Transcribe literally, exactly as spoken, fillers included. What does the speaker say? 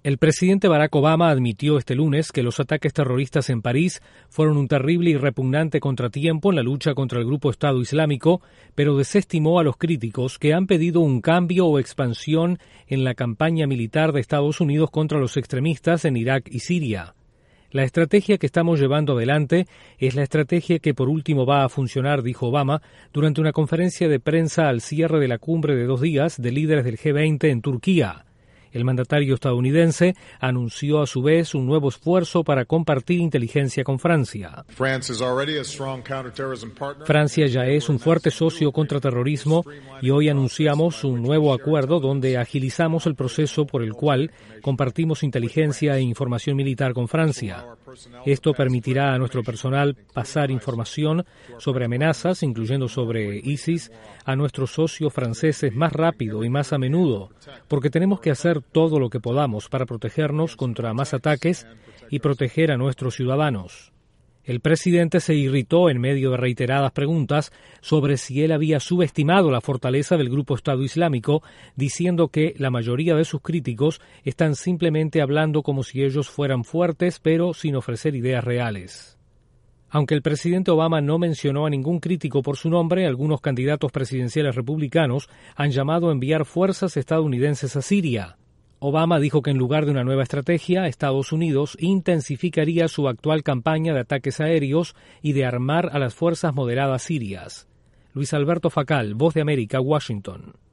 El presidente Barack Obama admitió este lunes que los ataques terroristas en París fueron un terrible y repugnante contratiempo en la lucha contra el grupo Estado Islámico, pero desestimó a los críticos que han pedido un cambio o expansión en la campaña militar de Estados Unidos contra los extremistas en Irak y Siria. La estrategia que estamos llevando adelante es la estrategia que por último va a funcionar, dijo Obama, durante una conferencia de prensa al cierre de la cumbre de dos días de líderes del G veinte en Turquía. El mandatario estadounidense anunció a su vez un nuevo esfuerzo para compartir inteligencia con Francia. Francia ya es un fuerte socio contra terrorismo y hoy anunciamos un nuevo acuerdo donde agilizamos el proceso por el cual compartimos inteligencia e información militar con Francia. Esto permitirá a nuestro personal pasar información sobre amenazas, incluyendo sobre ISIS, a nuestros socios franceses más rápido y más a menudo, porque tenemos que hacer todo lo que podamos para protegernos contra más ataques y proteger a nuestros ciudadanos. El presidente se irritó en medio de reiteradas preguntas sobre si él había subestimado la fortaleza del grupo Estado Islámico, diciendo que la mayoría de sus críticos están simplemente hablando como si ellos fueran fuertes, pero sin ofrecer ideas reales. Aunque el presidente Obama no mencionó a ningún crítico por su nombre, algunos candidatos presidenciales republicanos han llamado a enviar fuerzas estadounidenses a Siria. Obama dijo que en lugar de una nueva estrategia, Estados Unidos intensificaría su actual campaña de ataques aéreos y de armar a las fuerzas moderadas sirias. Luis Alberto Facal, Voz de América, Washington.